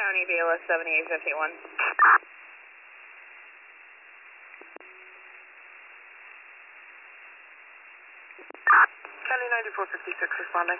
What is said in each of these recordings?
County BLS 7851. County 9456 responding.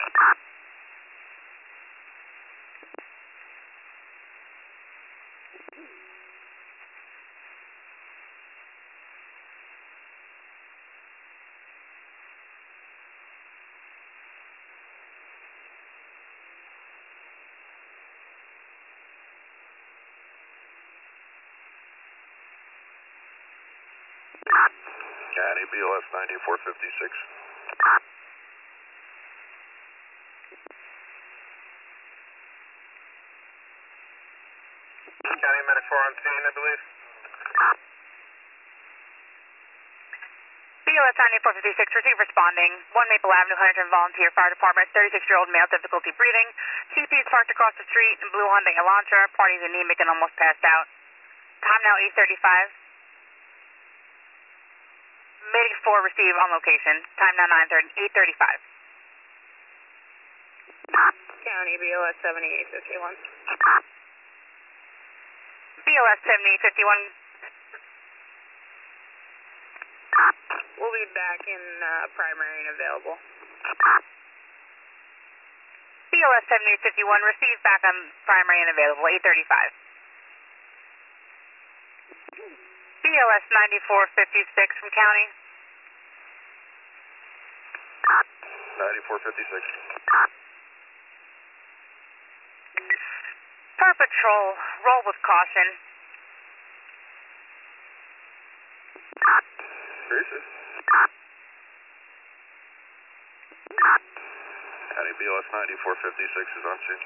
County BLS 9456. County Medic 4 on scene, I believe. BLS 9456, receive responding. 1 Maple Avenue, Huntington Volunteer Fire Department, 36-year-old male, difficulty breathing. CP is parked across the street in blue Hyundai Elantra. Party's anemic and almost passed out. Time now 8:35. Medic 4 receive on location. Time now 8:35. County BLS 7851. BLS 7851. We'll be back in primary and available. BLS 7851, receive back on primary and available, 8:35. BLS 9456 from County. 9456. Per patrol, roll with caution. Gracious. County BLS 9456 is on scene.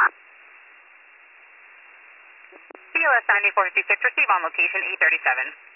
BLS 9456, receive on location, 8:37.